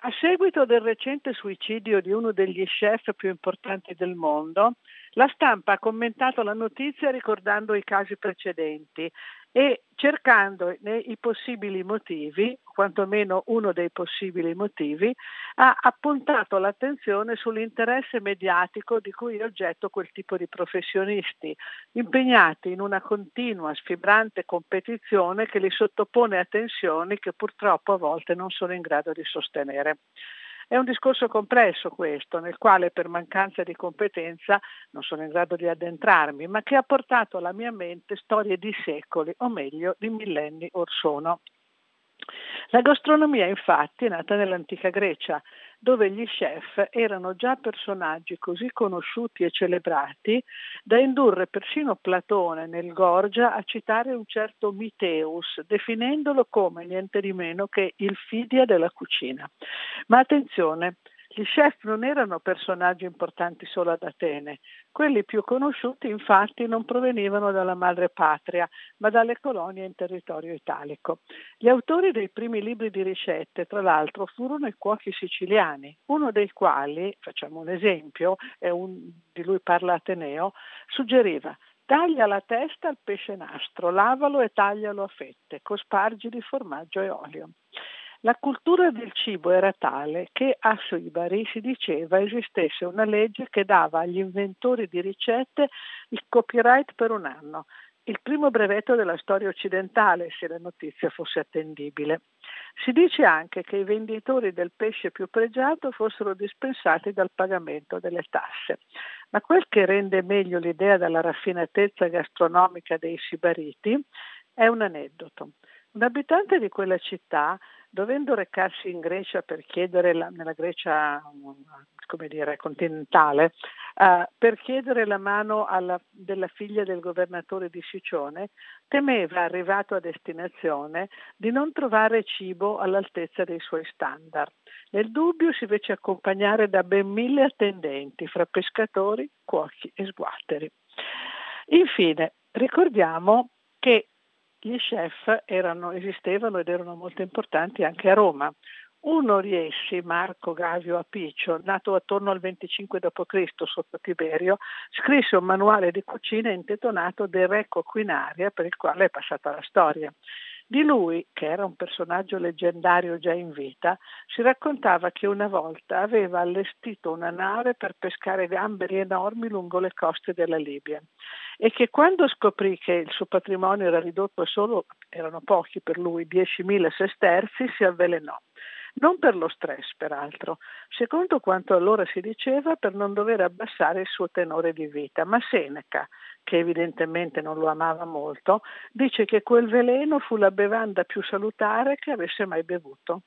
A seguito del recente suicidio di uno degli chef più importanti del mondo, la stampa ha commentato la notizia ricordando i casi precedenti e cercando i possibili motivi, quantomeno uno dei possibili motivi, ha appuntato l'attenzione sull'interesse mediatico di cui è oggetto quel tipo di professionisti, impegnati in una continua, sfibrante competizione che li sottopone a tensioni che purtroppo a volte non sono in grado di sostenere. È un discorso complesso questo, nel quale per mancanza di competenza non sono in grado di addentrarmi, ma che ha portato alla mia mente storie di secoli, o meglio di millenni or sono. La gastronomia infatti è nata nell'antica Grecia, dove gli chef erano già personaggi così conosciuti e celebrati da indurre persino Platone nel Gorgia a citare un certo Miteus, definendolo come niente di meno che il Fidia della cucina. Ma attenzione, gli chef non erano personaggi importanti solo ad Atene. Quelli più conosciuti infatti non provenivano dalla madrepatria, ma dalle colonie in territorio italico. Gli autori dei primi libri di ricette, tra l'altro, furono i cuochi siciliani, uno dei quali, facciamo un esempio, di lui parla Ateneo, suggeriva: taglia la testa al pesce nastro, lavalo e taglialo a fette, cospargi di formaggio e olio. La cultura del cibo era tale che a Sibari si diceva esistesse una legge che dava agli inventori di ricette il copyright per un anno, il primo brevetto della storia occidentale, se la notizia fosse attendibile. Si dice anche che i venditori del pesce più pregiato fossero dispensati dal pagamento delle tasse. Ma quel che rende meglio l'idea della raffinatezza gastronomica dei sibariti è un aneddoto. Un abitante di quella città, dovendo recarsi in Grecia per chiedere nella Grecia, come dire, continentale, per chiedere la mano della figlia del governatore di Sicione, temeva, arrivato a destinazione, di non trovare cibo all'altezza dei suoi standard. Nel dubbio si fece accompagnare da ben 1000 attendenti, fra pescatori, cuochi e sguatteri. Infine, ricordiamo che gli chef esistevano ed erano molto importanti anche a Roma. Uno di essi, Marco Gavio Appicio, nato attorno al 25 d.C. sotto Tiberio, scrisse un manuale di cucina intitolato De Reco Quinaria, per il quale è passata la storia. Di lui, che era un personaggio leggendario già in vita, si raccontava che una volta aveva allestito una nave per pescare gamberi enormi lungo le coste della Libia e che quando scoprì che il suo patrimonio era ridotto a solo, erano pochi per lui, 10.000 sesterzi, si avvelenò. Non per lo stress, peraltro, secondo quanto allora si diceva, per non dover abbassare il suo tenore di vita. Ma Seneca, che evidentemente non lo amava molto, dice che quel veleno fu la bevanda più salutare che avesse mai bevuto.